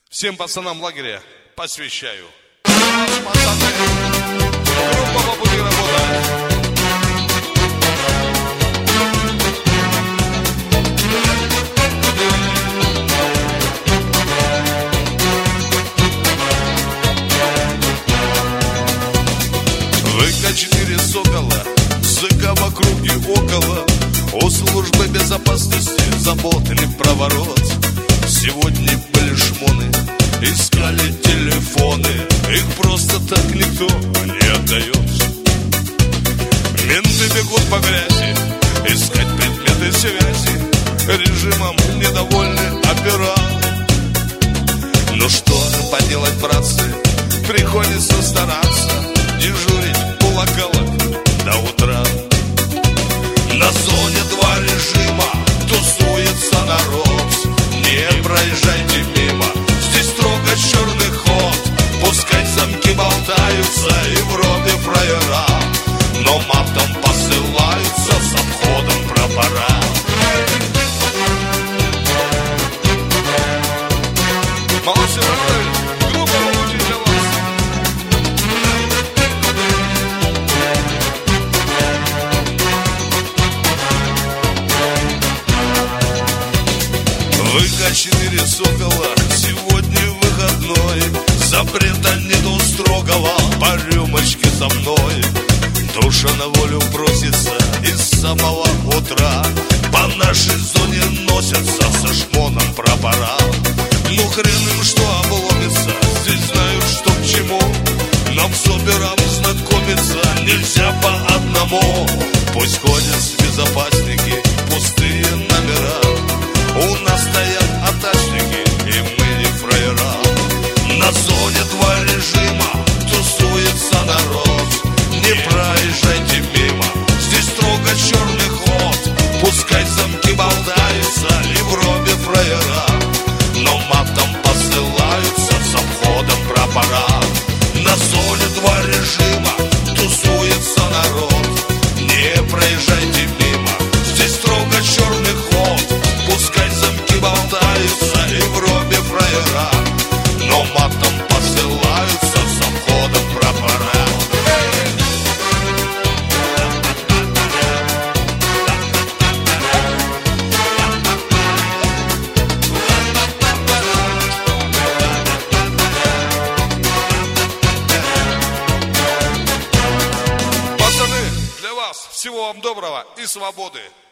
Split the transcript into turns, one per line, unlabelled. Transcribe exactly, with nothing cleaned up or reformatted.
Всем пацанам лагеря посвящаю. Пацаны, группа по пути работает. вэ ка четыре Сокола, ЗК вокруг и около, у службы безопасности заботали про ворот. Сегодня были шмоны, искали телефоны, их просто так никто не отдает. Менты бегут по грязи, искать предметы связи, режимом недовольны опера. Ну что поделать, братцы, приходится стараться, дежурить колоколок до утра. На зоне два режима тусуется народ. Не проезжайте мимо, здесь строго черный ход. Пускай замки болтаются и вроде фраера, но матом посылаются с обходом прапора. Молодцы, родные, группа по пути для вас. вэ ка четыре Сокола, сегодня выходной, запрета нету строгого, по рюмочке со мной. Душа на волю просится из самого утра, по нашей зоне носятся со шмоном прапора. Ну хрен им что обломится, здесь знают что к чему, нам с опером знакомиться нельзя по одному. Пусть ходят безопасники, пустые номера, у нас стоят атачники, и мы не фраера. На зоне два режима тусуется народ. Не проезжайте мимо, здесь строго черный ход. Пускай замки болтаются и вроде фраера, но матом посылаются с обходом прапора. На зоне два режима тусуется народ. Не проезжайте мимо, здесь строго черный ход. Пускай замки болтаются и вроде фраера, но матом посылаются с обходом прапора. Пацаны, для вас всего вам доброго и свободы.